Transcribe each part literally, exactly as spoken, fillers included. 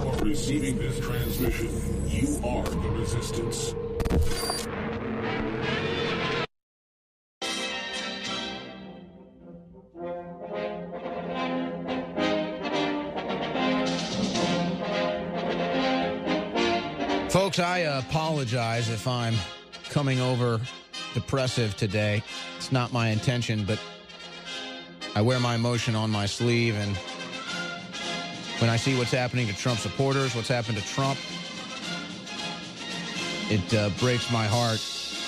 are receiving this transmission. You are the Resistance. Folks, I apologize if I'm coming over depressive today. It's not my intention, but I wear my emotion on my sleeve, and when I see what's happening to Trump supporters, what's happened to Trump, it uh, breaks my heart.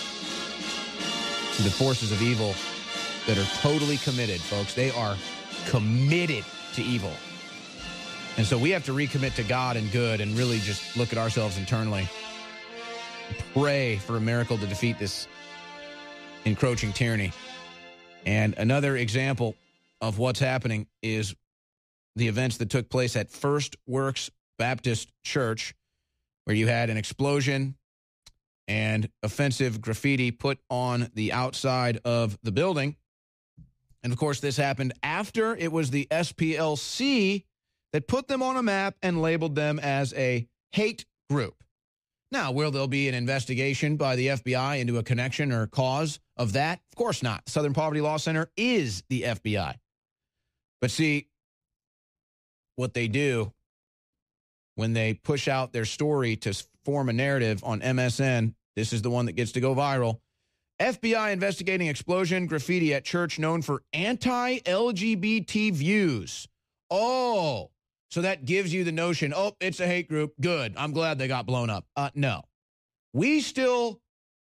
The forces of evil that are totally committed, folks. They are committed to evil. And so we have to recommit to God and good and really just look at ourselves internally. Pray for a miracle to defeat this encroaching tyranny. And another example of what's happening is the events that took place at First Works Baptist Church, where you had an explosion and offensive graffiti put on the outside of the building. And, of course, this happened after it was the S P L C that put them on a map and labeled them as a hate group. Now, will there be an investigation by the F B I into a connection or cause of that? Of course not. The Southern Poverty Law Center is the F B I. But see, what they do when they push out their story to form a narrative on M S N, this is the one that gets to go viral. F B I investigating explosion graffiti at church known for anti-L G B T views. Oh, so that gives you the notion, oh, it's a hate group. Good. I'm glad they got blown up. Uh, no. We still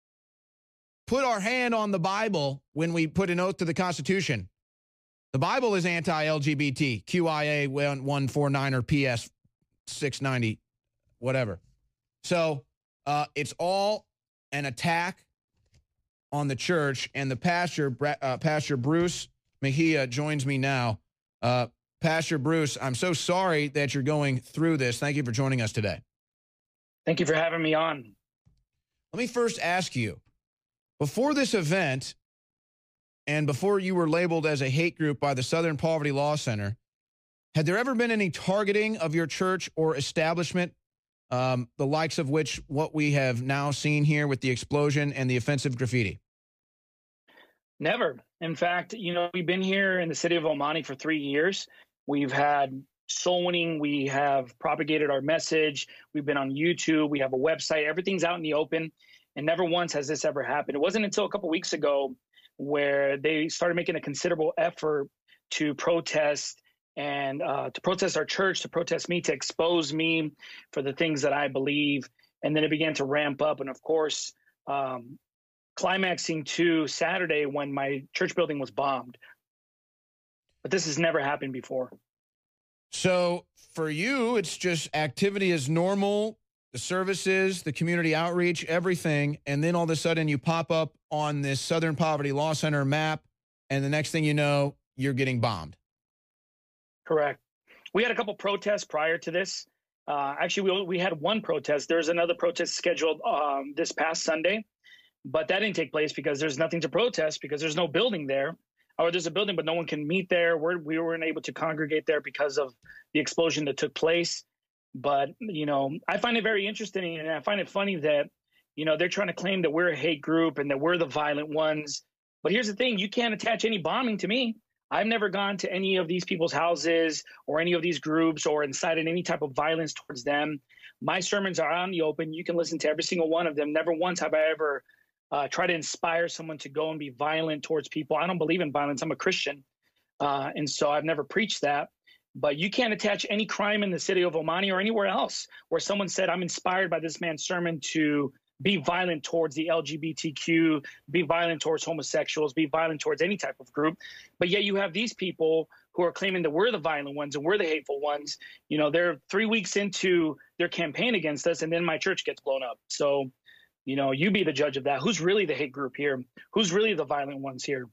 put our hand on the Bible when we put an oath to the Constitution. The Bible is anti-L G B T, Q I A one forty-nine or P S six ninety, whatever. So uh, it's all an attack on the church, and the pastor, uh, Pastor Bruce Mejia, joins me now. Uh, Pastor Bruce, I'm so sorry that you're going through this. Thank you for joining us today. Thank you for having me on. Let me first ask you, before this event and before you were labeled as a hate group by the Southern Poverty Law Center, had there ever been any targeting of your church or establishment, um, the likes of which what we have now seen here with the explosion and the offensive graffiti? Never. In fact, you know, we've been here in the city of El Monte for three years. We've had soul winning. We have propagated our message. We've been on YouTube. We have a website. Everything's out in the open. And never once has this ever happened. It wasn't until a couple weeks ago where they started making a considerable effort to protest and uh, to protest our church, to protest me, to expose me for the things that I believe. And then it began to ramp up. And of course, um, climaxing to Saturday when my church building was bombed. But this has never happened before. So for you, it's just activity as normal, the services, the community outreach, everything, and then all of a sudden you pop up on this Southern Poverty Law Center map, and the next thing you know, you're getting bombed. Correct. We had a couple protests prior to this. Uh, actually, we, we had one protest. There's another protest scheduled um, this past Sunday, but that didn't take place because there's nothing to protest because there's no building there. Or there's a building, but no one can meet there. We're, we weren't able to congregate there because of the explosion that took place. But, you know, I find it very interesting, and I find it funny that, you know, they're trying to claim that we're a hate group and that we're the violent ones. But here's the thing. You can't attach any bombing to me. I've never gone to any of these people's houses or any of these groups or incited any type of violence towards them. My sermons are out in the open. You can listen to every single one of them. Never once have I ever Uh, try to inspire someone to go and be violent towards people. I don't believe in violence. I'm a Christian. Uh, and so I've never preached that. But you can't attach any crime in the city of El Monte or anywhere else where someone said, I'm inspired by this man's sermon to be violent towards the L G B T Q, be violent towards homosexuals, be violent towards any type of group. But yet you have these people who are claiming that we're the violent ones and we're the hateful ones. You know, they're three weeks into their campaign against us, and then my church gets blown up. So, you know, you be the judge of that. Who's really the hate group here? Who's really the violent ones here?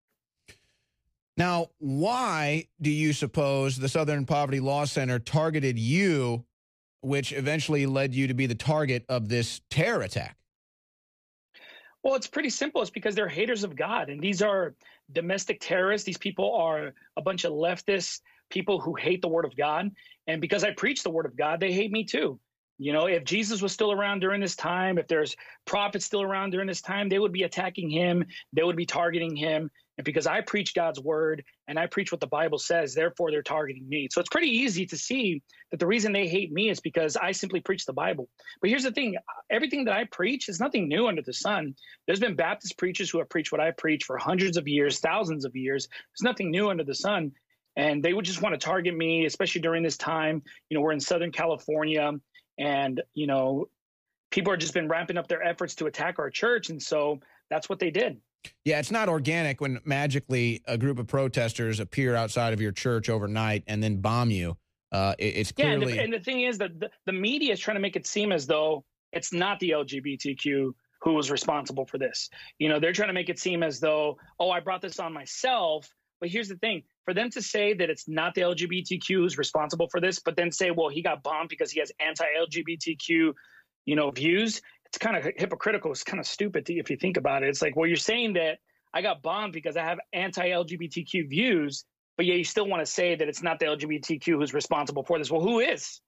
Now, why do you suppose the Southern Poverty Law Center targeted you, which eventually led you to be the target of this terror attack? Well, it's pretty simple. It's because they're haters of God. And these are domestic terrorists. These people are a bunch of leftists people who hate the word of God. And because I preach the word of God, they hate me too. You know, if Jesus was still around during this time, if there's prophets still around during this time, they would be attacking him. They would be targeting him. And because I preach God's word and I preach what the Bible says, therefore they're targeting me. So it's pretty easy to see that the reason they hate me is because I simply preach the Bible. But here's the thing. Everything that I preach is nothing new under the sun. There's been Baptist preachers who have preached what I preach for hundreds of years, thousands of years. There's nothing new under the sun. And they would just want to target me, especially during this time. You know, we're in Southern California. And, you know, people have just been ramping up their efforts to attack our church. And so that's what they did. Yeah, it's not organic when magically a group of protesters appear outside of your church overnight and then bomb you. Uh, it, it's clearly. Yeah, and the, and the thing is that the, the media is trying to make it seem as though it's not the L G B T Q who was responsible for this. You know, they're trying to make it seem as though, oh, I brought this on myself. But here's the thing. For them to say that it's not the L G B T Q who's responsible for this, but then say, well, he got bombed because he has anti-L G B T Q, you know, views, it's kind of hypocritical. It's kind of stupid to, if you think about it. It's like, well, you're saying that I got bombed because I have anti-L G B T Q views, but yeah, you still want to say that it's not the L G B T Q who's responsible for this. Well, who is?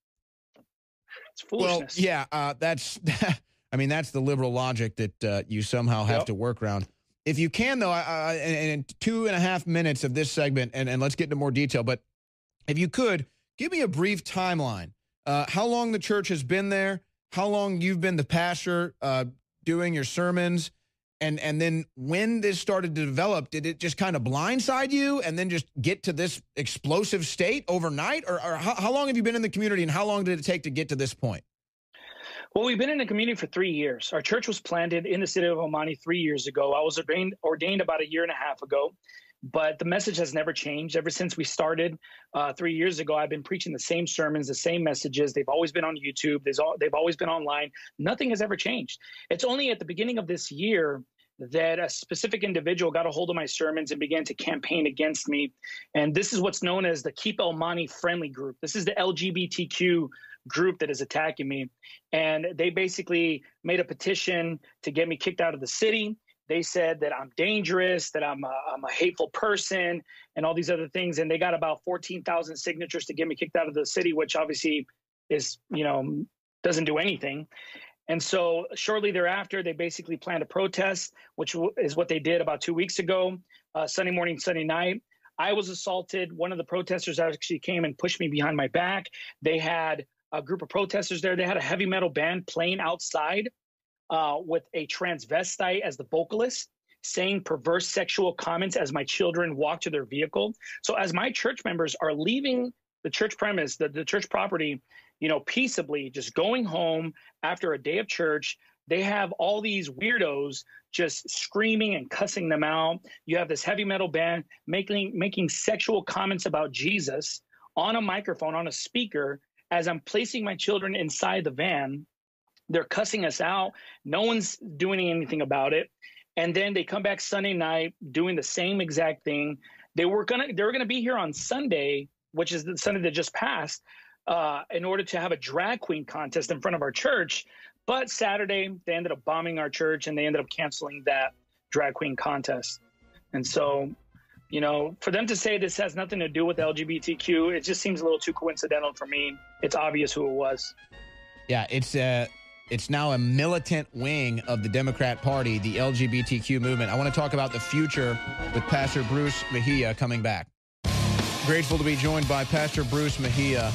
It's foolishness. Well, yeah, uh, that's, I mean, that's the liberal logic that uh, you somehow have yep. to work around. If you can, though, uh, in, in two and a half minutes of this segment, and, and let's get into more detail, but if you could, give me a brief timeline. Uh, how long the church has been there, how long you've been the pastor uh, doing your sermons, and, and then when this started to develop, did it just kind of blindside you and then just get to this explosive state overnight? Or, or how, how long have you been in the community, and how long did it take to get to this point? Well, we've been in the community for three years. Our church was planted in the city of El Monte three years ago. I was ordained, ordained about a year and a half ago, but the message has never changed. Ever since we started uh, three years ago, I've been preaching the same sermons, the same messages. They've always been on YouTube. There's all, they've always been online. Nothing has ever changed. It's only at the beginning of this year that a specific individual got a hold of my sermons and began to campaign against me. And this is what's known as the Keep El Monte Friendly Group. This is the L G B T Q group that is attacking me. And they basically made a petition to get me kicked out of the city. They said that I'm dangerous, that I'm a, I'm a hateful person, and all these other things. And they got about fourteen thousand signatures to get me kicked out of the city, which obviously is, you know, doesn't do anything. And so shortly thereafter, they basically planned a protest, which is what they did about two weeks ago, uh, Sunday morning, Sunday night. I was assaulted. One of the protesters actually came and pushed me behind my back. They had a group of protesters there. They had a heavy metal band playing outside uh, with a transvestite as the vocalist, saying perverse sexual comments as my children walk to their vehicle. So as my church members are leaving the church premise, the, the church property, you know, peaceably, just going home after a day of church, they have all these weirdos just screaming and cussing them out. You have this heavy metal band making making sexual comments about Jesus on a microphone, on a speaker. As I'm placing my children inside the van, they're cussing us out. No one's doing anything about it. And then they come back Sunday night doing the same exact thing. They were gonna they were gonna be here on Sunday, which is the Sunday that just passed, uh, in order to have a drag queen contest in front of our church. But Saturday, they ended up bombing our church, and they ended up canceling that drag queen contest. And so, you know, for them to say this has nothing to do with L G B T Q, it just seems a little too coincidental for me. It's obvious who it was. Yeah, it's uh, it's now a militant wing of the Democrat Party, the L G B T Q movement. I want to talk about the future with Pastor Bruce Mejia coming back. Grateful to be joined by Pastor Bruce Mejia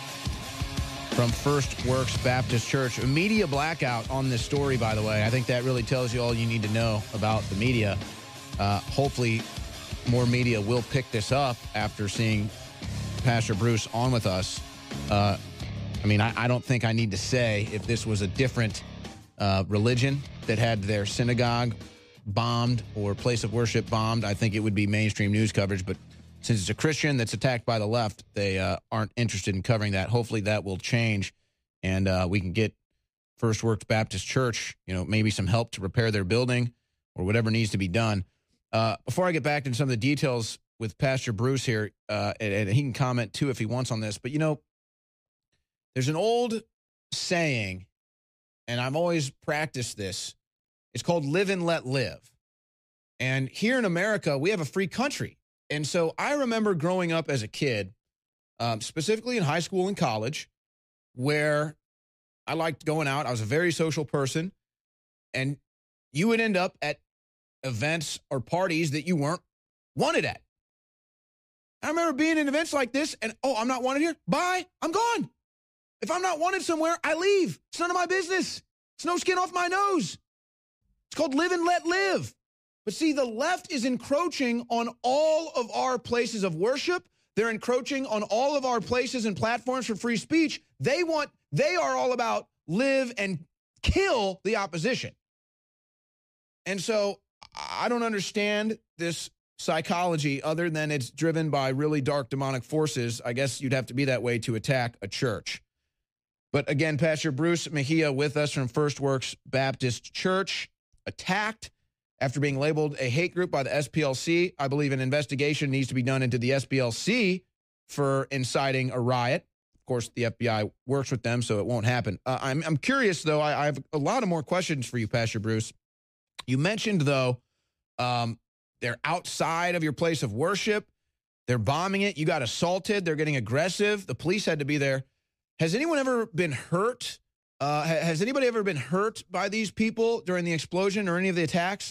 from First Works Baptist Church. A media blackout on this story, by the way. I think that really tells you all you need to know about the media. Uh, hopefully, more media will pick this up after seeing Pastor Bruce on with us. Uh, I mean, I, I don't think I need to say if this was a different uh, religion that had their synagogue bombed or place of worship bombed, I think it would be mainstream news coverage. But since it's a Christian that's attacked by the left, they uh, aren't interested in covering that. Hopefully that will change, and uh, we can get First Works Baptist Church, you know, maybe some help to repair their building or whatever needs to be done. Uh, before I get back into some of the details with Pastor Bruce here, uh, and, and he can comment too if he wants on this, but you know, there's an old saying, and I've always practiced this. It's called live and let live. And here in America, we have a free country. And so I remember growing up as a kid, um, specifically in high school and college, where I liked going out. I was a very social person, and you would end up at events or parties that you weren't wanted at. I remember being in events like this, and, oh, I'm not wanted here? Bye. I'm gone. If I'm not wanted somewhere, I leave. It's none of my business. It's no skin off my nose. It's called live and let live. But see, the left is encroaching on all of our places of worship. They're encroaching on all of our places and platforms for free speech. They want, they are all about live and kill the opposition. And so I don't understand this psychology other than it's driven by really dark demonic forces. I guess you'd have to be that way to attack a church. But again, Pastor Bruce Mejia with us from First Works Baptist Church, attacked after being labeled a hate group by the S P L C. I believe an investigation needs to be done into the S P L C for inciting a riot. Of course, the F B I works with them, so it won't happen. Uh, I'm, I'm curious, though. I, I have a lot of more questions for you, Pastor Bruce. You mentioned, though, um, they're outside of your place of worship. They're bombing it. You got assaulted. They're getting aggressive. The police had to be there. Has anyone ever been hurt? Uh, has anybody ever been hurt by these people during the explosion or any of the attacks?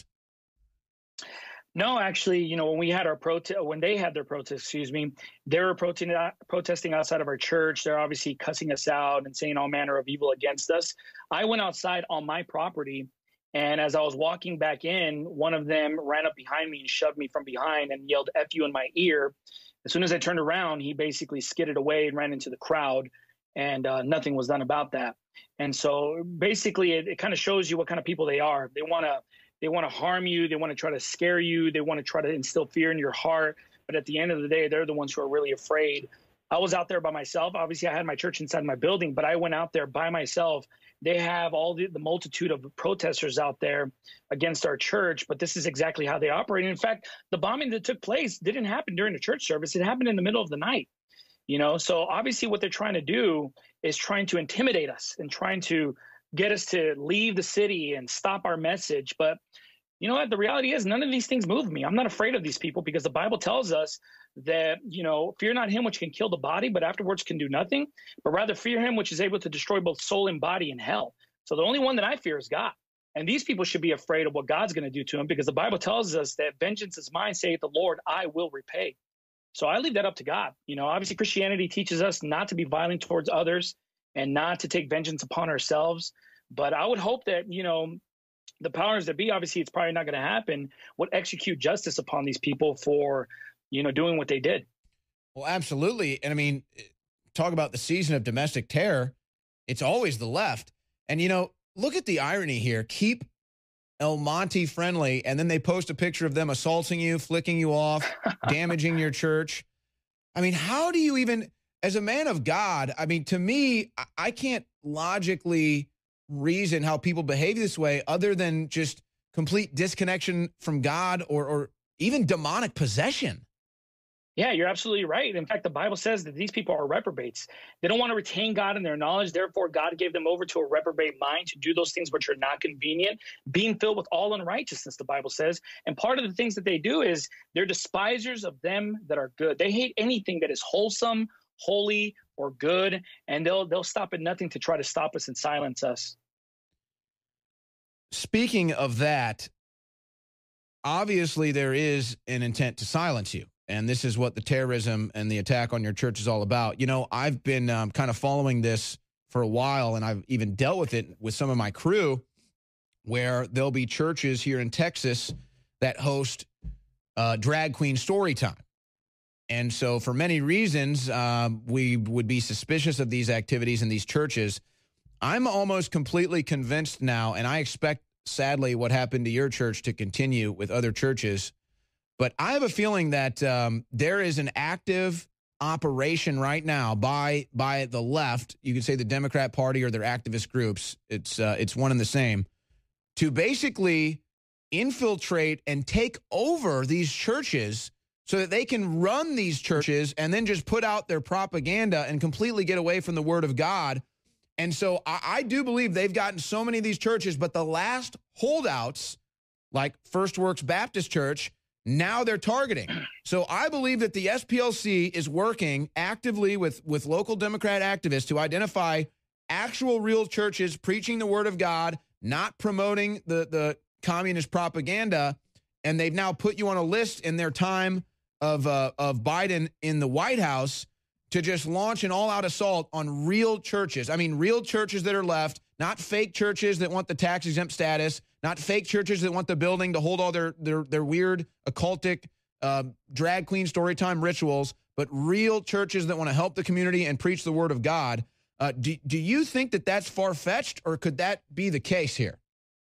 No, actually, you know, when we had our protest, when they had their protest, excuse me, they were protesting, protesting outside of our church. They're obviously cussing us out and saying all manner of evil against us. I went outside on my property, and as I was walking back in, one of them ran up behind me and shoved me from behind and yelled "F you" in my ear. As soon as I turned around, he basically skidded away and ran into the crowd, and uh, nothing was done about that. And so basically, it, it kind of shows you what kind of people they are. They want to They want to harm you. They want to try to scare you. They want to try to instill fear in your heart. But at the end of the day, they're the ones who are really afraid. I was out there by myself. Obviously, I had my church inside my building, but I went out there by myself. They have all the, the multitude of protesters out there against our church, but this is exactly how they operate. And in fact, the bombing that took place didn't happen during the church service. It happened in the middle of the night. You know, so obviously what they're trying to do is trying to intimidate us and trying to get us to leave the city and stop our message. But you know what? The reality is none of these things move me. I'm not afraid of these people because the Bible tells us that, you know, fear not him which can kill the body, but afterwards can do nothing, but rather fear him which is able to destroy both soul and body in hell. So the only one that I fear is God. And these people should be afraid of what God's going to do to them because the Bible tells us that vengeance is mine, saith the Lord, I will repay. So I leave that up to God. You know, obviously Christianity teaches us not to be violent towards others and not to take vengeance upon ourselves. But I would hope that, you know, the powers that be, obviously it's probably not going to happen, would execute justice upon these people for, you know, doing what they did. Well, absolutely. And I mean, talk about the season of domestic terror. It's always the left. And, you know, look at the irony here. Keep El Monte friendly, and then they post a picture of them assaulting you, flicking you off, damaging your church. I mean, how do you even, as a man of God, I mean, to me, I can't logically reason how people behave this way other than just complete disconnection from God or, or even demonic possession. Yeah, you're absolutely right. In fact, the Bible says that these people are reprobates. They don't want to retain God in their knowledge. Therefore, God gave them over to a reprobate mind to do those things which are not convenient, being filled with all unrighteousness, the Bible says. And part of the things that they do is they're despisers of them that are good. They hate anything that is wholesome, holy, or good, and they'll they'll stop at nothing to try to stop us and silence us. Speaking of that, obviously there is an intent to silence you. And this is what the terrorism and the attack on your church is all about. You know, I've been um, kind of following this for a while, and I've even dealt with it with some of my crew, where there'll be churches here in Texas that host uh, drag queen story time. And so for many reasons, um, we would be suspicious of these activities in these churches. I'm almost completely convinced now, and I expect, sadly, what happened to your church to continue with other churches. But I have a feeling that um, there is an active operation right now by by the left. You could say the Democrat Party or their activist groups. It's uh, it's one and the same, to basically infiltrate and take over these churches so that they can run these churches and then just put out their propaganda and completely get away from the Word of God. And so I, I do believe they've gotten so many of these churches, but the last holdouts, like First Works Baptist Church, now they're targeting. So I believe that the S P L C is working actively with, with local Democrat activists to identify actual real churches preaching the word of God, not promoting the, the communist propaganda. And they've now put you on a list in their time of, uh, of Biden in the White House to just launch an all-out assault on real churches. I mean, real churches that are left, not fake churches that want the tax-exempt status, not fake churches that want the building to hold all their, their, their weird, occultic, uh, drag queen storytime rituals, but real churches that want to help the community and preach the word of God. Uh, do, do you think that that's far-fetched, or could that be the case here?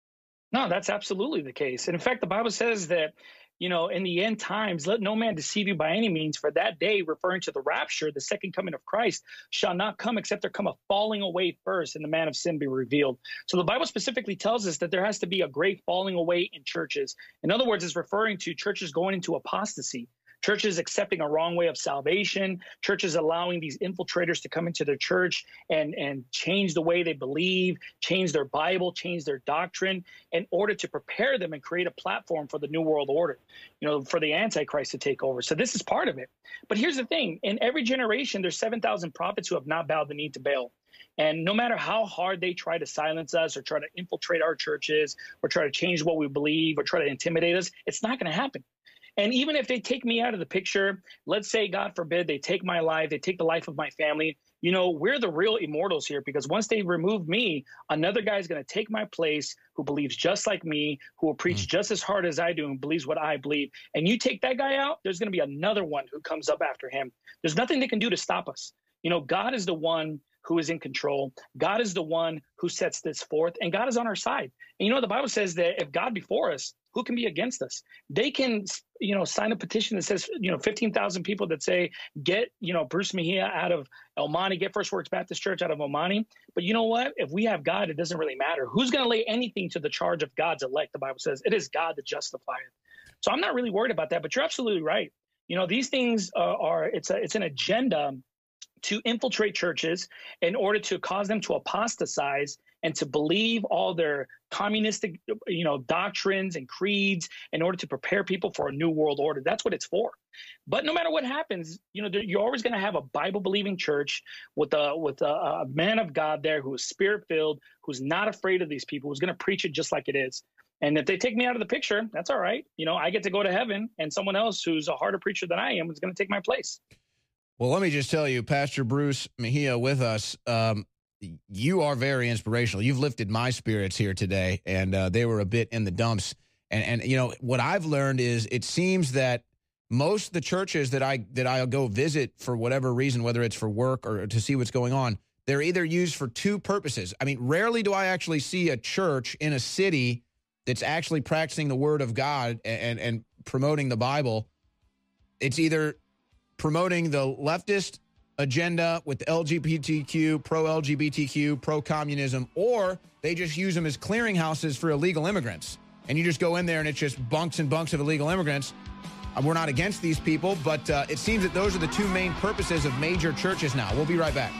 No, that's absolutely the case. And in fact, the Bible says that, you know, in the end times, let no man deceive you by any means, for that day, referring to the rapture, the second coming of Christ, shall not come except there come a falling away first, and the man of sin be revealed. So the Bible specifically tells us that there has to be a great falling away in churches. In other words, it's referring to churches going into apostasy. Churches accepting a wrong way of salvation, churches allowing these infiltrators to come into their church and, and change the way they believe, change their Bible, change their doctrine in order to prepare them and create a platform for the New World Order, you know, for the Antichrist to take over. So this is part of it. But here's the thing. In every generation, there's seven thousand prophets who have not bowed the knee to Baal. And no matter how hard they try to silence us or try to infiltrate our churches or try to change what we believe or try to intimidate us, it's not going to happen. And even if they take me out of the picture, let's say, God forbid, they take my life, they take the life of my family, you know, we're the real immortals here, because once they remove me, another guy is going to take my place who believes just like me, who will preach mm. just as hard as I do and believes what I believe. And you take that guy out, there's going to be another one who comes up after him. There's nothing they can do to stop us. You know, God is the one who is in control. God is the one who sets this forth, and God is on our side. And you know, the Bible says that if God be for us, who can be against us? They can, you know, sign a petition that says, you know, fifteen thousand people that say, get, you know, Bruce Mejia out of El Monte, get First Works Baptist Church out of El Monte. But you know what? If we have God, it doesn't really matter. Who's going to lay anything to the charge of God's elect? The Bible says it is God that justifieth. So I'm not really worried about that, but you're absolutely right. You know, these things uh, are, it's a, it's an agenda to infiltrate churches in order to cause them to apostatize and to believe all their communistic, you know, doctrines and creeds in order to prepare people for a new world order. That's what it's for. But no matter what happens, you know, you're always going to have a Bible-believing church with a with a, a man of God there who is spirit-filled, who's not afraid of these people, who's going to preach it just like it is. And if they take me out of the picture, that's all right. You know, I get to go to heaven, and someone else who's a harder preacher than I am is going to take my place. Well, let me just tell you, Pastor Bruce Mejia with us, um, you are very inspirational. You've lifted my spirits here today, and uh, they were a bit in the dumps. And, and, you know, what I've learned is it seems that most of the churches that I that I go visit for whatever reason, whether it's for work or to see what's going on, they're either used for two purposes. I mean, rarely do I actually see a church in a city that's actually practicing the word of God and, and, and promoting the Bible. It's either promoting the leftist agenda with the L G B T Q, pro-L G B T Q, pro-communism, or they just use them as clearinghouses for illegal immigrants. And you just go in there and it's just bunks and bunks of illegal immigrants. We're not against these people, but uh, it seems that those are the two main purposes of major churches now. We'll be right back.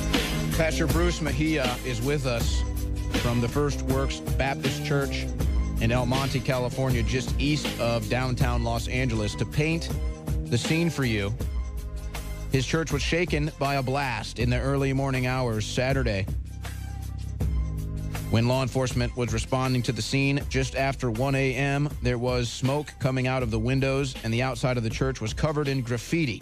Pastor Bruce Mejia is with us from the First Works Baptist Church in El Monte, California, just east of downtown Los Angeles, to paint the scene for you. His church was shaken by a blast in the early morning hours Saturday. When law enforcement was responding to the scene just after one a.m., there was smoke coming out of the windows, and the outside of the church was covered in graffiti.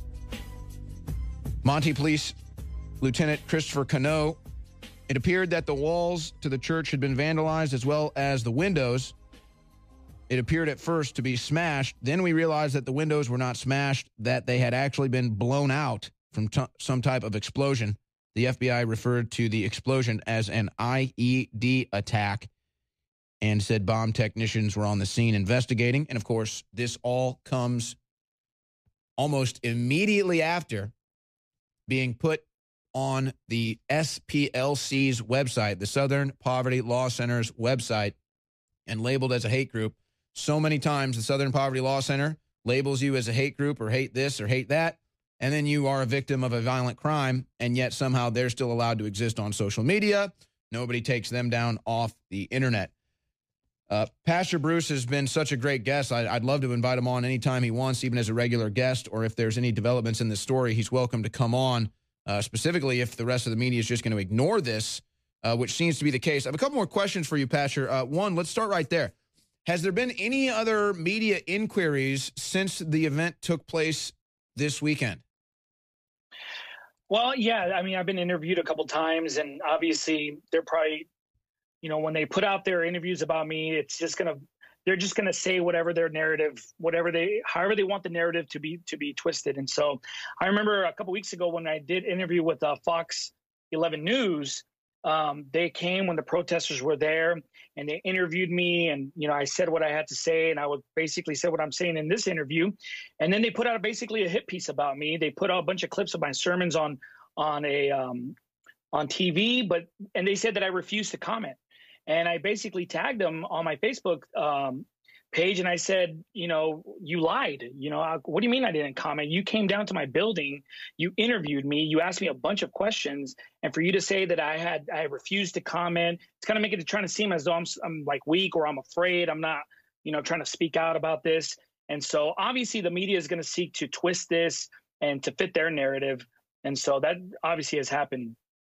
Monte Police Lieutenant Christopher Cano, it appeared that the walls to the church had been vandalized as well as the windows. It appeared at first to be smashed. Then we realized that the windows were not smashed, that they had actually been blown out from t- some type of explosion. The F B I referred to the explosion as an I E D attack and said bomb technicians were on the scene investigating. And, of course, this all comes almost immediately after being put on the S P L C's website, the Southern Poverty Law Center's website, and labeled as a hate group. So many times the Southern Poverty Law Center labels you as a hate group or hate this or hate that, and then you are a victim of a violent crime, and yet somehow they're still allowed to exist on social media. Nobody takes them down off the internet. Uh, Pastor Bruce has been such a great guest. I, I'd love to invite him on anytime he wants, even as a regular guest, or if there's any developments in this story, he's welcome to come on, uh, specifically if the rest of the media is just going to ignore this, uh, which seems to be the case. I have a couple more questions for you, Pastor. Uh, one, let's start right there. Has there been any other media inquiries since the event took place this weekend? Well, yeah, I mean, I've been interviewed a couple times, and obviously they're probably, you know, when they put out their interviews about me, it's just going to, they're just going to say whatever their narrative, whatever they, however they want the narrative to be, to be twisted. And so I remember a couple weeks ago when I did interview with uh, Fox eleven News, um, they came when the protesters were there and they interviewed me, and, you know, I said what I had to say, and I would basically say what I'm saying in this interview. And then they put out basically a hit piece about me. They put out a bunch of clips of my sermons on, on a, um, on T V, but, and they said that I refused to comment. And I basically tagged them on my Facebook um, page, and I said, you know, you lied. You know, I, what do you mean I didn't comment? You came down to my building, you interviewed me, you asked me a bunch of questions, and for you to say that I had I refused to comment, it's kind of making it trying to seem as though I'm I'm like weak or I'm afraid. I'm not, you know, trying to speak out about this. And so obviously the media is going to seek to twist this and to fit their narrative, and so that obviously has happened.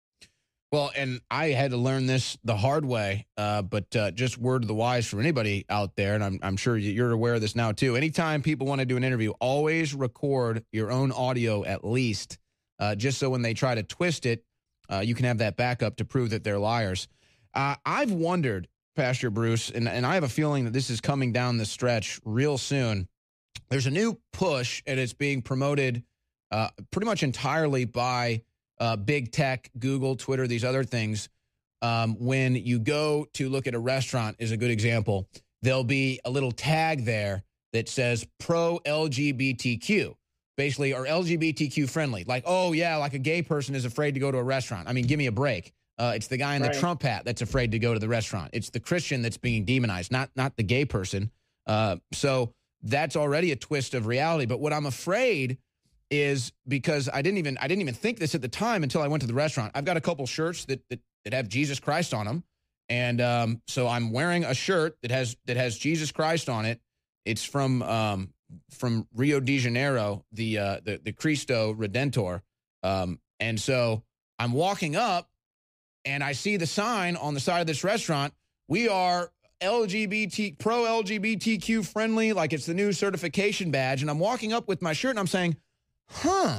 Well, and I had to learn this the hard way, uh, but uh, just word to the wise for anybody out there, and I'm, I'm sure you're aware of this now too. Anytime people want to do an interview, always record your own audio at least, uh, just so when they try to twist it, uh, you can have that backup to prove that they're liars. Uh, I've wondered, Pastor Bruce, and, and I have a feeling that this is coming down the stretch real soon. There's a new push, and it's being promoted uh, pretty much entirely by Uh, big tech, Google, Twitter, these other things. Um, when you go to look at a restaurant is a good example. There'll be a little tag there that says pro L G B T Q, basically, or L G B T Q friendly. Like, oh, yeah, like a gay person is afraid to go to a restaurant. I mean, give me a break. Uh, it's the guy in the Right. Trump hat that's afraid to go to the restaurant. It's the Christian that's being demonized, not, not the gay person. Uh, so that's already a twist of reality. But what I'm afraid is, because I didn't even I didn't even think this at the time until I went to the restaurant. I've got a couple shirts that that, that have Jesus Christ on them, and um, so I'm wearing a shirt that has that has Jesus Christ on it. It's from um, from Rio de Janeiro, the uh, the the Cristo Redentor, um, and so I'm walking up, and I see the sign on the side of this restaurant. We are L G B T pro L G B T Q friendly, like it's the new certification badge. And I'm walking up with my shirt, and I'm saying, huh,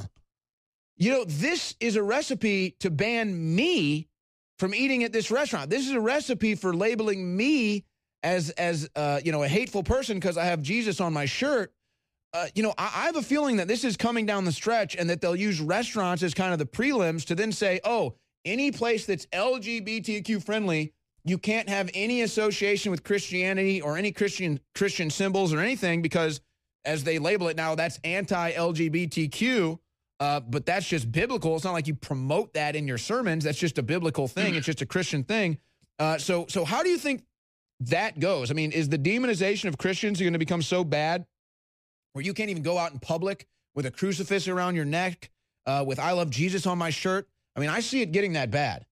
you know, this is a recipe to ban me from eating at this restaurant. This is a recipe for labeling me as, as uh, you know, a hateful person because I have Jesus on my shirt. Uh, you know, I, I have a feeling that this is coming down the stretch, and that they'll use restaurants as kind of the prelims to then say, oh, any place that's L G B T Q friendly, you can't have any association with Christianity or any Christian Christian symbols or anything, because as they label it now, that's anti-L G B T Q, uh, but that's just biblical. It's not like you promote that in your sermons. That's just a biblical thing. It's just a Christian thing. Uh, so, so how do you think that goes? I mean, is the demonization of Christians going to become so bad where you can't even go out in public with a crucifix around your neck, uh, with I love Jesus on my shirt? I mean, I see it getting that bad.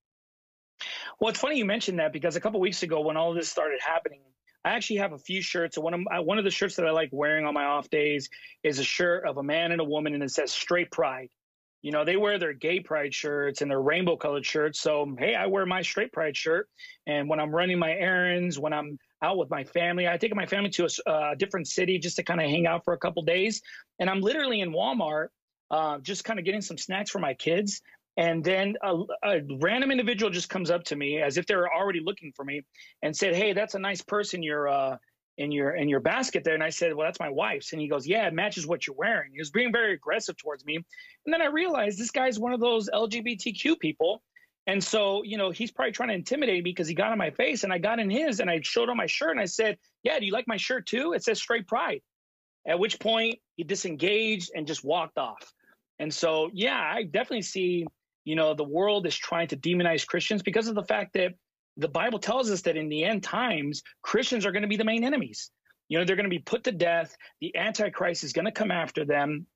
Well, it's funny you mentioned that, because a couple of weeks ago when all this started happening, I actually have a few shirts. One of my, one of the shirts that I like wearing on my off days is a shirt of a man and a woman, and it says straight pride. You know, they wear their gay pride shirts and their rainbow colored shirts. So, hey, I wear my straight pride shirt. And when I'm running my errands, when I'm out with my family, I take my family to a, a different city just to kind of hang out for a couple days. And I'm literally in Walmart, uh, just kind of getting some snacks for my kids. And then a, a random individual just comes up to me as if they were already looking for me and said, hey, that's a nice purse in your, uh, in your, in your basket there. And I said, well, that's my wife's. And he goes, yeah, it matches what you're wearing. He was being very aggressive towards me. And then I realized this guy's one of those L G B T Q people. And so, you know, he's probably trying to intimidate me because he got in my face, and I got in his, and I showed him my shirt, and I said, yeah, do you like my shirt too? It says straight pride. At which point he disengaged and just walked off. And so, yeah, I definitely see, you know, the world is trying to demonize Christians because of the fact that the Bible tells us that in the end times, Christians are going to be the main enemies. You know, they're going to be put to death. The Antichrist is going to come after them.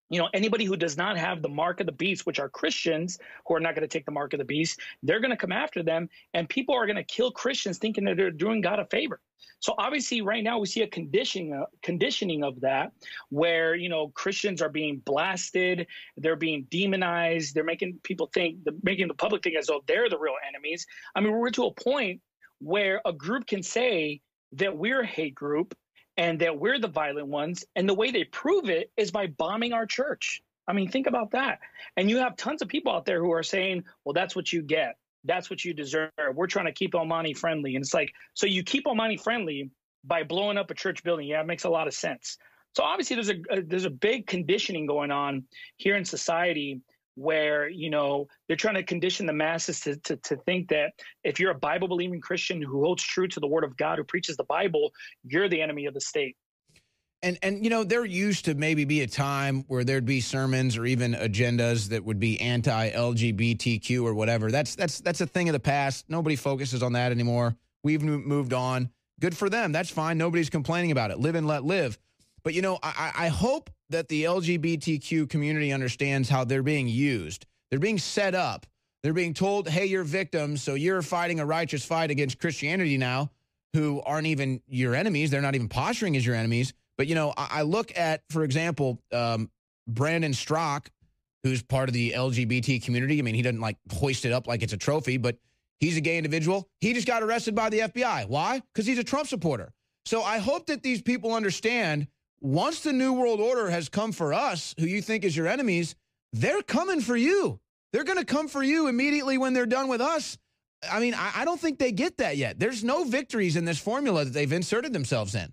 you know, anybody who does not have the mark of the beast, which are Christians who are not going to take the mark of the beast, they're going to come after them, and people are going to kill Christians thinking that they're doing God a favor. So obviously right now we see a conditioning, uh, conditioning of that where, you know, Christians are being blasted, they're being demonized, they're making people think, making the public think as though they're the real enemies. I mean, we're to a point where a group can say that we're a hate group and that we're the violent ones. And the way they prove it is by bombing our church. I mean, think about that. And you have tons of people out there who are saying, well, that's what you get. That's what you deserve. We're trying to keep El Monte friendly. And it's like, so you keep El Monte friendly by blowing up a church building. Yeah, it makes a lot of sense. So obviously there's a, a there's a big conditioning going on here in society where, you know, they're trying to condition the masses to, to, to think that if you're a Bible-believing Christian who holds true to the word of God, who preaches the Bible, you're the enemy of the state. And, and you know, there used to maybe be a time where there'd be sermons or even agendas that would be anti-L G B T Q or whatever. That's that's that's a thing of the past. Nobody focuses on that anymore. We've moved on. Good for them. That's fine. Nobody's complaining about it. Live and let live. But, you know, I, I hope that the L G B T Q community understands how they're being used. They're being set up. They're being told, hey, you're victims, so you're fighting a righteous fight against Christianity now, who aren't even your enemies. They're not even posturing as your enemies. But, you know, I, I look at, for example, um, Brandon Strock, who's part of the L G B T community. I mean, he doesn't, like, hoist it up like it's a trophy, but he's a gay individual. He just got arrested by the F B I. Why? Because he's a Trump supporter. So I hope that these people understand once the New World Order has come for us, who you think is your enemies, they're coming for you. They're going to come for you immediately when they're done with us. I mean, I, I don't think they get that yet. There's no victories in this formula that they've inserted themselves in.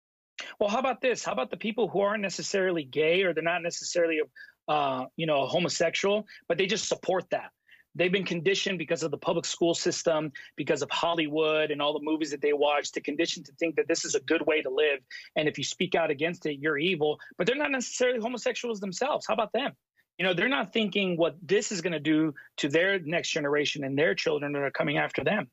Well, how about this? How about the people who aren't necessarily gay or they're not necessarily, uh, you know, homosexual, but they just support that? They've been conditioned because of the public school system, because of Hollywood and all the movies that they watch, to condition to think that this is a good way to live. And if you speak out against it, you're evil. But they're not necessarily homosexuals themselves. How about them? You know, they're not thinking what this is going to do to their next generation and their children that are coming after them.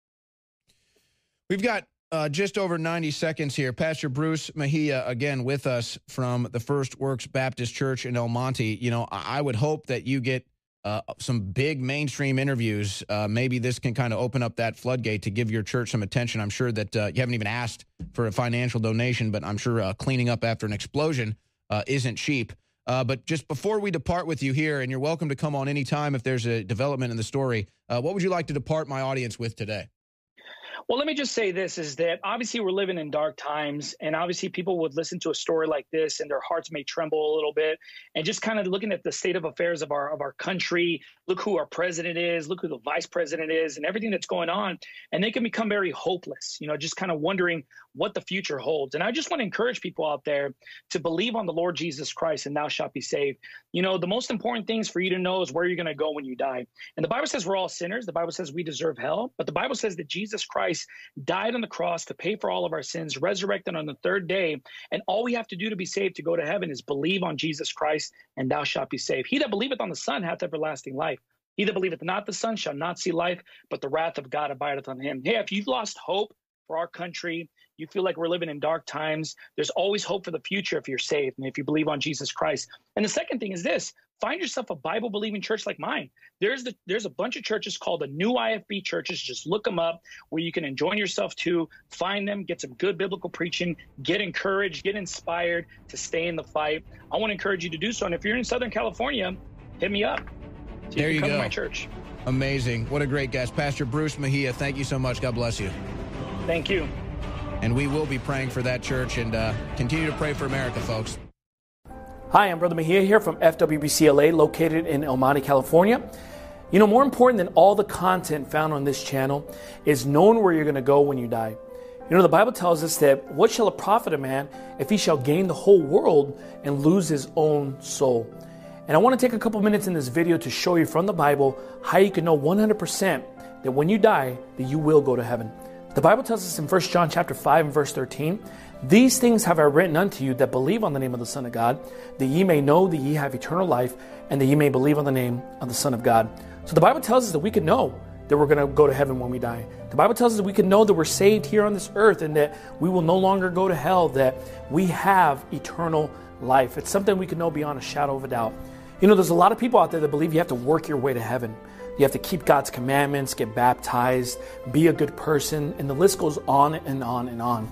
We've got uh, just over ninety seconds here. Pastor Bruce Mejia, again, with us from the First Works Baptist Church in El Monte. You know, I, I would hope that you get Uh, some big mainstream interviews. Uh, maybe this can kind of open up that floodgate to give your church some attention. I'm sure that uh, you haven't even asked for a financial donation, but I'm sure uh, cleaning up after an explosion uh, isn't cheap. Uh, but just before we depart with you here, and you're welcome to come on anytime if there's a development in the story, uh, what would you like to depart my audience with today? Well, let me just say this, is that obviously we're living in dark times, and obviously people would listen to a story like this and their hearts may tremble a little bit. And just kind of looking at the state of affairs of our of our country, look who our president is, look who the vice president is, and everything that's going on. And they can become very hopeless, you know, just kind of wondering what the future holds. And I just want to encourage people out there to believe on the Lord Jesus Christ, and thou shalt be saved. You know, the most important things for you to know is where you're going to go when you die. And the Bible says we're all sinners. The Bible says we deserve hell. But the Bible says that Jesus Christ died on the cross to pay for all of our sins, resurrected on the third day. And all we have to do to be saved, to go to heaven, is believe on Jesus Christ, and thou shalt be saved. He that believeth on the Son hath everlasting life. He that believeth not the Son shall not see life, but the wrath of God abideth on him. Hey, if you've lost hope for our country, you feel like we're living in dark times, there's always hope for the future if you're saved and if you believe on Jesus Christ. And the second thing is this: find yourself a Bible-believing church like mine. There's the, there's a bunch of churches called the New I F B churches. Just look them up, where you can enjoin yourself to, find them, get some good biblical preaching, get encouraged, get inspired to stay in the fight. I want to encourage you to do so. And if you're in Southern California, hit me up. So there you, you can come go. to my church. Amazing. What a great guest. Pastor Bruce Mejia, thank you so much. God bless you. Thank you. And we will be praying for that church, and uh, continue to pray for America, folks. Hi, I'm Brother Mejia here from F W B C L A, located in El Monte, California. You know, more important than all the content found on this channel is knowing where you're going to go when you die. You know, the Bible tells us that what shall it profit a man if he shall gain the whole world and lose his own soul? And I want to take a couple minutes in this video to show you from the Bible how you can know one hundred percent that when you die, that you will go to heaven. The Bible tells us in First John chapter five and verse thirteen, "These things have I written unto you that believe on the name of the Son of God, that ye may know that ye have eternal life, and that ye may believe on the name of the Son of God." So the Bible tells us that we can know that we're going to go to heaven when we die. The Bible tells us that we can know that we're saved here on this earth, and that we will no longer go to hell, that we have eternal life. It's something we can know beyond a shadow of a doubt. You know, there's a lot of people out there that believe you have to work your way to heaven. You have to keep God's commandments, get baptized, be a good person, and the list goes on and on and on.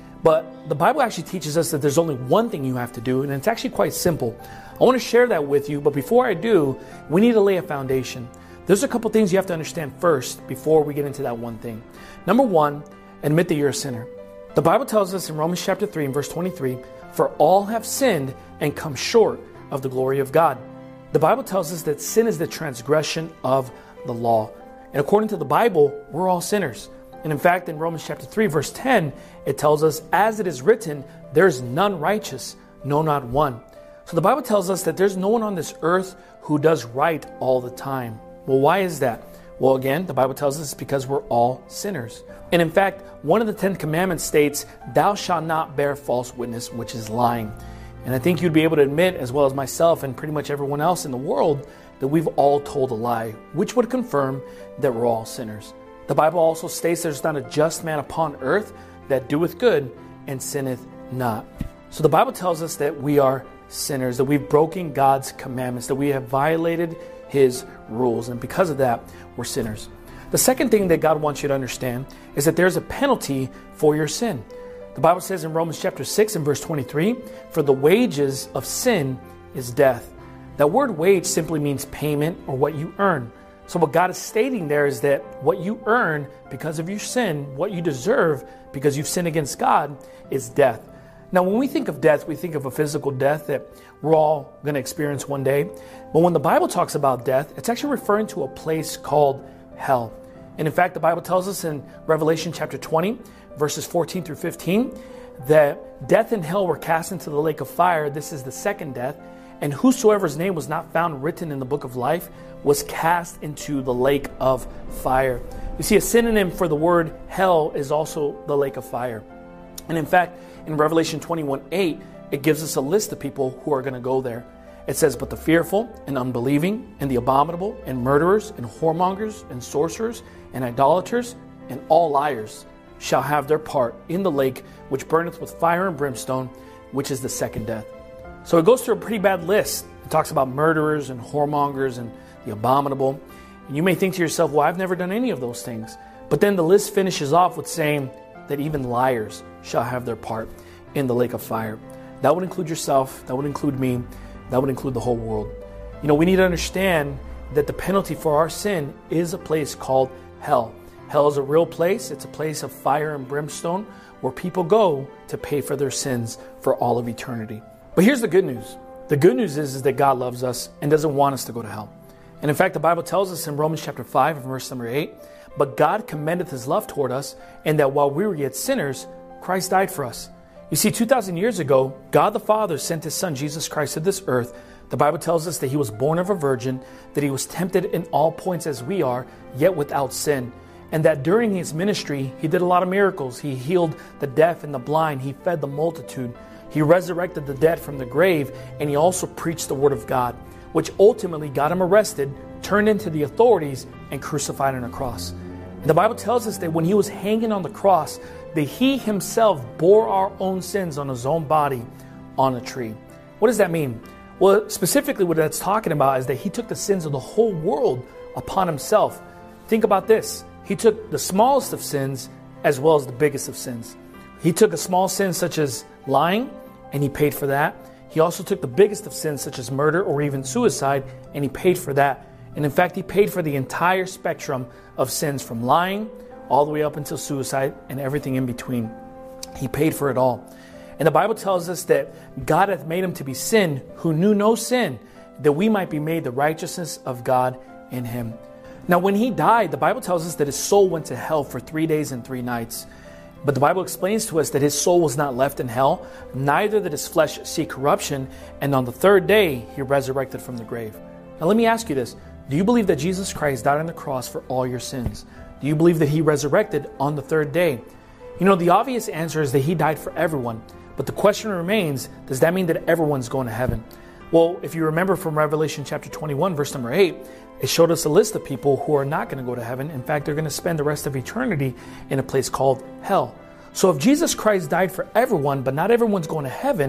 But the Bible actually teaches us that there's only one thing you have to do, and it's actually quite simple. I want to share that with you, but before I do, we need to lay a foundation. There's a couple things you have to understand first before we get into that one thing. Number one, admit that you're a sinner. The Bible tells us in Romans chapter three and verse twenty-three, for all have sinned and come short of the glory of God. The Bible tells us that sin is the transgression of the law. And according to the Bible, we're all sinners. And in fact, in Romans chapter three, verse ten, it tells us, as it is written, there's none righteous, no, not one. So the Bible tells us that there's no one on this earth who does right all the time. Well, why is that? Well, again, the Bible tells us because we're all sinners. And in fact, one of the Ten Commandments states, thou shalt not bear false witness, which is lying. And I think you'd be able to admit, as well as myself and pretty much everyone else in the world, that we've all told a lie, which would confirm that we're all sinners. The Bible also states there's not a just man upon earth that doeth good and sinneth not. So the Bible tells us that we are sinners, that we've broken God's commandments, that we have violated His rules, and because of that, we're sinners. The second thing that God wants you to understand is that there's a penalty for your sin. The Bible says in Romans chapter six and verse twenty-three, for the wages of sin is death. That word wage simply means payment or what you earn. So what God is stating there is that what you earn because of your sin, what you deserve because you've sinned against God, is death. Now, when we think of death, we think of a physical death that we're all going to experience one day. But when the Bible talks about death, it's actually referring to a place called hell. And in fact, the Bible tells us in Revelation chapter twenty, verses fourteen through fifteen, that death and hell were cast into the lake of fire. This is the second death. And whosoever's name was not found written in the book of life was cast into the lake of fire. You see, a synonym for the word hell is also the lake of fire. And in fact, in Revelation twenty-one eight, it gives us a list of people who are going to go there. It says, but the fearful and unbelieving and the abominable and murderers and whoremongers and sorcerers and idolaters and all liars shall have their part in the lake which burneth with fire and brimstone, which is the second death. So it goes through a pretty bad list. It talks about murderers and whoremongers and the abominable. And you may think to yourself, well, I've never done any of those things. But then the list finishes off with saying that even liars shall have their part in the lake of fire. That would include yourself. That would include me. That would include the whole world. You know, we need to understand that the penalty for our sin is a place called hell. Hell is a real place. It's a place of fire and brimstone where people go to pay for their sins for all of eternity. But here's the good news. The good news is, is that God loves us and doesn't want us to go to hell. And in fact, the Bible tells us in Romans chapter five, verse number eight, but God commendeth His love toward us, and that while we were yet sinners, Christ died for us. You see, two thousand years ago, God the Father sent His Son, Jesus Christ, to this earth. The Bible tells us that He was born of a virgin, that He was tempted in all points as we are, yet without sin. And that during His ministry, He did a lot of miracles. He healed the deaf and the blind. He fed the multitude. He resurrected the dead from the grave, and He also preached the Word of God, which ultimately got Him arrested, turned into the authorities, and crucified on a cross. And the Bible tells us that when He was hanging on the cross, that He Himself bore our own sins on His own body on a tree. What does that mean? Well, specifically what that's talking about is that He took the sins of the whole world upon Himself. Think about this. He took the smallest of sins as well as the biggest of sins. He took a small sin such as lying, and He paid for that. He also took the biggest of sins such as murder or even suicide, and He paid for that. And in fact, He paid for the entire spectrum of sins from lying all the way up until suicide and everything in between. He paid for it all. And the Bible tells us that God hath made Him to be sin who knew no sin, that we might be made the righteousness of God in Him. Now, when He died, the Bible tells us that His soul went to hell for three days and three nights. But the Bible explains to us that His soul was not left in hell, neither did His flesh see corruption, and on the third day He resurrected from the grave. Now let me ask you this. Do you believe that Jesus Christ died on the cross for all your sins? Do you believe that He resurrected on the third day? You know, the obvious answer is that He died for everyone. But the question remains, does that mean that everyone's going to heaven? Well, if you remember from Revelation chapter twenty-one, verse number eight, it showed us a list of people who are not going to go to heaven. In fact, they're going to spend the rest of eternity in a place called hell. So if Jesus Christ died for everyone, but not everyone's going to heaven,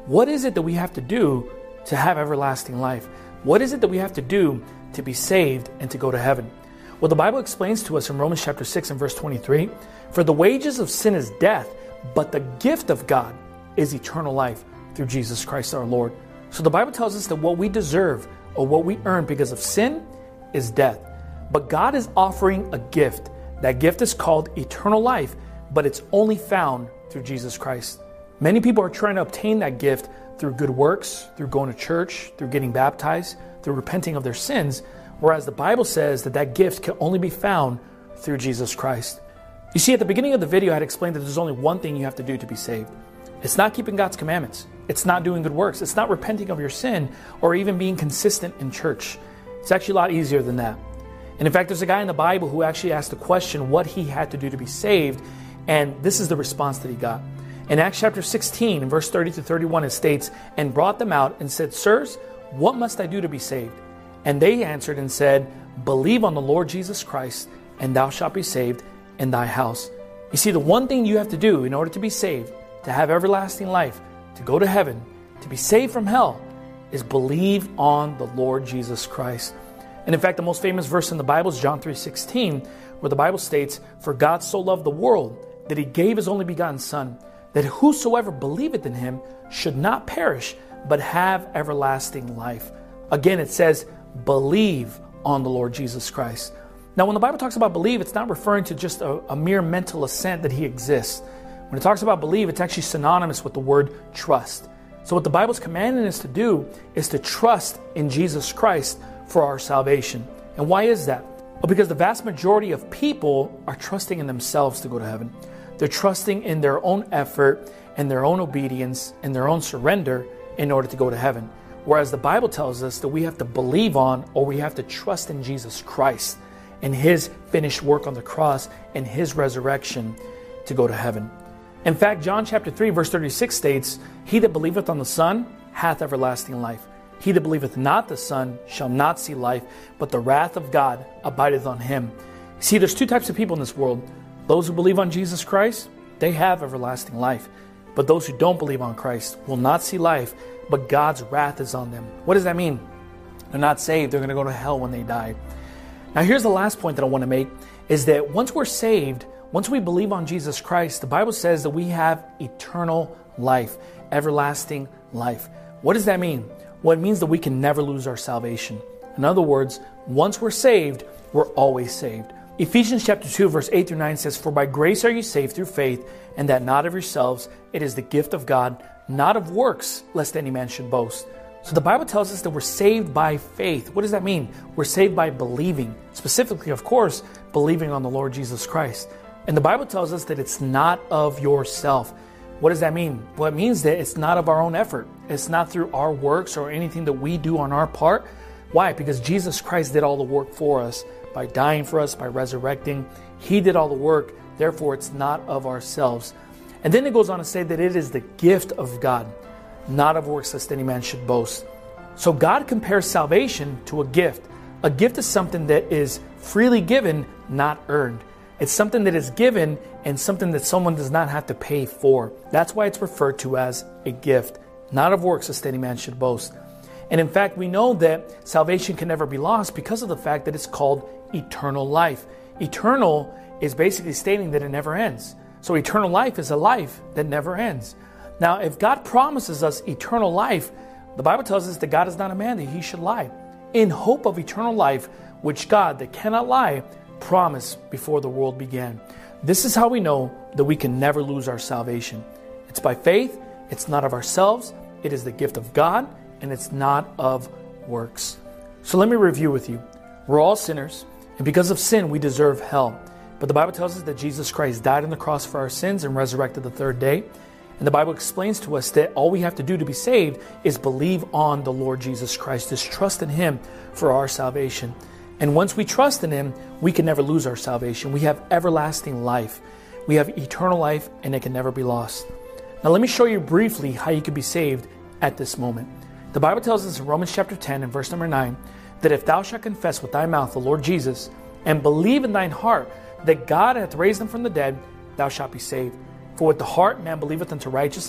what is it that we have to do to have everlasting life? What is it that we have to do to be saved and to go to heaven? Well, the Bible explains to us in Romans chapter six and verse twenty-three, for the wages of sin is death, but the gift of God is eternal life through Jesus Christ our Lord. So the Bible tells us that what we deserve or what we earn because of sin is death. But God is offering a gift. That gift is called eternal life, but it's only found through Jesus Christ. Many people are trying to obtain that gift through good works, through going to church, through getting baptized, through repenting of their sins, whereas the Bible says that that gift can only be found through Jesus Christ. You see, at the beginning of the video, I had explained that there's only one thing you have to do to be saved. It's not keeping God's commandments. It's not doing good works. It's not repenting of your sin or even being consistent in church. It's actually a lot easier than that. And in fact, there's a guy in the Bible who actually asked the question what he had to do to be saved, and this is the response that he got. In Acts chapter sixteen, in verse thirty to thirty-one, it states, "And brought them out and said, Sirs, what must I do to be saved? And they answered and said, Believe on the Lord Jesus Christ, and thou shalt be saved in thy house." You see, the one thing you have to do in order to be saved, to have everlasting life, to go to heaven, to be saved from hell, is believe on the Lord Jesus Christ. And in fact, the most famous verse in the Bible is John three sixteen, where the Bible states, "For God so loved the world that he gave his only begotten Son, that whosoever believeth in him should not perish, but have everlasting life." Again, it says, believe on the Lord Jesus Christ. Now, when the Bible talks about believe, it's not referring to just a, a mere mental assent that he exists. When it talks about believe, it's actually synonymous with the word trust. So what the Bible's commanding us to do is to trust in Jesus Christ for our salvation. And why is that? Well, because the vast majority of people are trusting in themselves to go to heaven. They're trusting in their own effort and their own obedience and their own surrender in order to go to heaven. Whereas the Bible tells us that we have to believe on, or we have to trust in Jesus Christ and his finished work on the cross and his resurrection to go to heaven. In fact, John chapter three verse thirty-six states, "He that believeth on the Son hath everlasting life. He that believeth not the Son shall not see life, but the wrath of God abideth on him." See, there's two types of people in this world. Those who believe on Jesus Christ, they have everlasting life. But those who don't believe on Christ will not see life, but God's wrath is on them. What does that mean? They're not saved. They're going to go to hell when they die. Now, here's the last point that I want to make, is that once we're saved, once we believe on Jesus Christ, the Bible says that we have eternal life, everlasting life. What does that mean? Well, it means that we can never lose our salvation. In other words, once we're saved, we're always saved. Ephesians chapter two, verse eight through nine says, "For by grace are you saved through faith, and that not of yourselves. It is the gift of God, not of works, lest any man should boast." So the Bible tells us that we're saved by faith. What does that mean? We're saved by believing. Specifically, of course, believing on the Lord Jesus Christ. And the Bible tells us that it's not of yourself. What does that mean? Well, it means that it's not of our own effort. It's not through our works or anything that we do on our part. Why? Because Jesus Christ did all the work for us by dying for us, by resurrecting. He did all the work. Therefore, it's not of ourselves. And then it goes on to say that it is the gift of God, not of works lest any man should boast. So God compares salvation to a gift. A gift is something that is freely given, not earned. It's something that is given and something that someone does not have to pay for. That's why it's referred to as a gift, not of works lest any man should boast. And in fact, we know that salvation can never be lost because of the fact that it's called eternal life. Eternal is basically stating that it never ends. So eternal life is a life that never ends. Now, if God promises us eternal life, the Bible tells us that God is not a man that he should lie. In hope of eternal life, which God, that cannot lie, promised before the world began. This is how we know that we can never lose our salvation. It's by faith. It's not of ourselves. It is the gift of God, and it's not of works. So let me review with you. We're all sinners, and because of sin, we deserve hell. But the Bible tells us that Jesus Christ died on the cross for our sins and resurrected the third day. And the Bible explains to us that all we have to do to be saved is believe on the Lord Jesus Christ, is trust in him for our salvation. And once we trust in him, we can never lose our salvation. We have everlasting life. We have eternal life, and it can never be lost. Now let me show you briefly how you can be saved at this moment. The Bible tells us in Romans chapter ten and verse number nine, that if thou shalt confess with thy mouth the Lord Jesus, and believe in thine heart that God hath raised him from the dead, thou shalt be saved. For with the heart man believeth unto righteousness,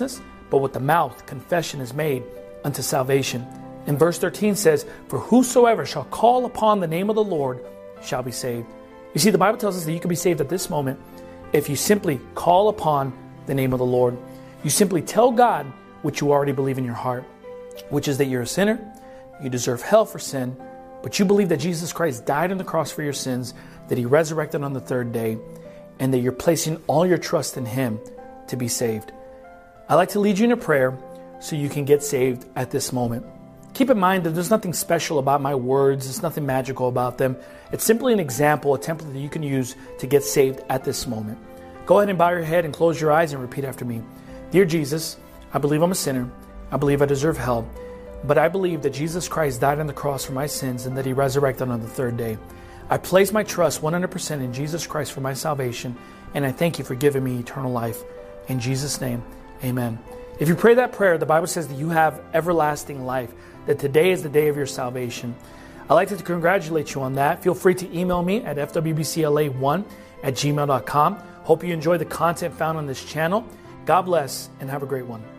but with the mouth confession is made unto salvation. And verse thirteen says, for whosoever shall call upon the name of the Lord shall be saved. You see, the Bible tells us that you can be saved at this moment if you simply call upon the name of the Lord. You simply tell God what you already believe in your heart, which is that you're a sinner, you deserve hell for sin, but you believe that Jesus Christ died on the cross for your sins, that he resurrected on the third day, and that you're placing all your trust in him to be saved. I'd like to lead you in a prayer so you can get saved at this moment. Keep in mind that there's nothing special about my words. There's nothing magical about them. It's simply an example, a template that you can use to get saved at this moment. Go ahead and bow your head and close your eyes and repeat after me. Dear Jesus, I believe I'm a sinner. I believe I deserve hell. But I believe that Jesus Christ died on the cross for my sins and that he resurrected on the third day. I place my trust one hundred percent in Jesus Christ for my salvation, and I thank you for giving me eternal life. In Jesus' name, amen. If you pray that prayer, the Bible says that you have everlasting life, that today is the day of your salvation. I'd like to congratulate you on that. Feel free to email me at f w b c l a one at gmail dot com. Hope you enjoy the content found on this channel. God bless and have a great one.